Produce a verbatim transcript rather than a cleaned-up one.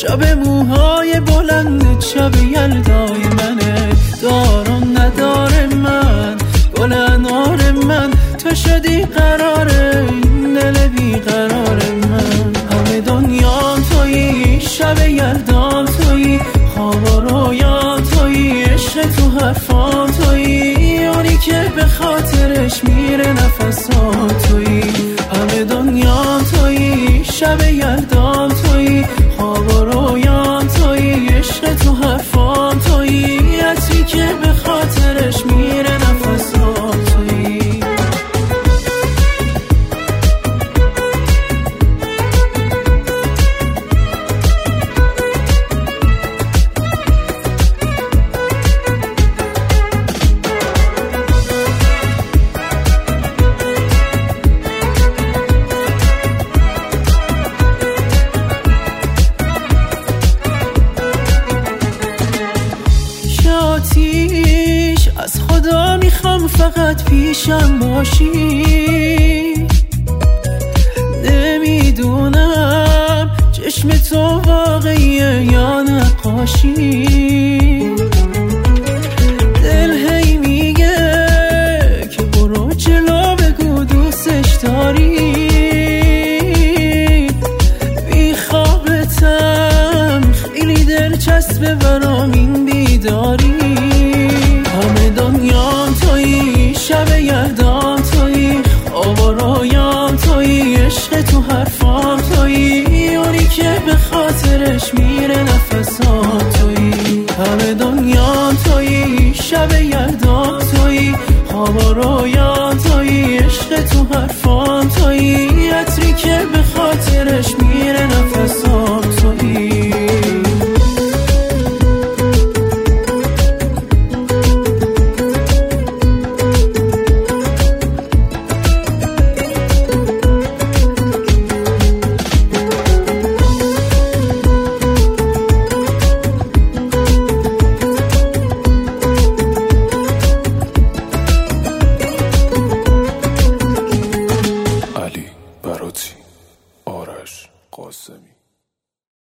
شب موهای بلند شب یلدای منه. دار و ندار من گل انار من، تو شدی قراره این دل بیقرار من. همه دنیام تویی، شب یلدام تویی، خواب و رویام تویی، عشق تو حرفام تویی، اونی که به خاطرش میره نفسام تویی. همه دنیام تویی، شب یلدام تویی، خواب و رویام تویی، عشق تو حرفام تویی، عطری که به خاطرش میره نفسام تویی. آتیش از خدا میخوام فقط پیشم باشی، نمیدونم چشم تو واقعیه یا نقاشی. دل هی میگه که برو جلو بگو دوستش داری، بی خوابتم خیلی دلچسبه برام این بیداری. همه دنیام تویی، شب یلدام تویی، خواب و رویام تویی، عشق تو حرفام تویی، اونی که به خاطرش میره نفسام تویی. همه دنیام تویی، شب یلدام تویی، خواب و رویام تویی، عشق تو حرفام تویی، عطری که به خاطرش میره نفسام.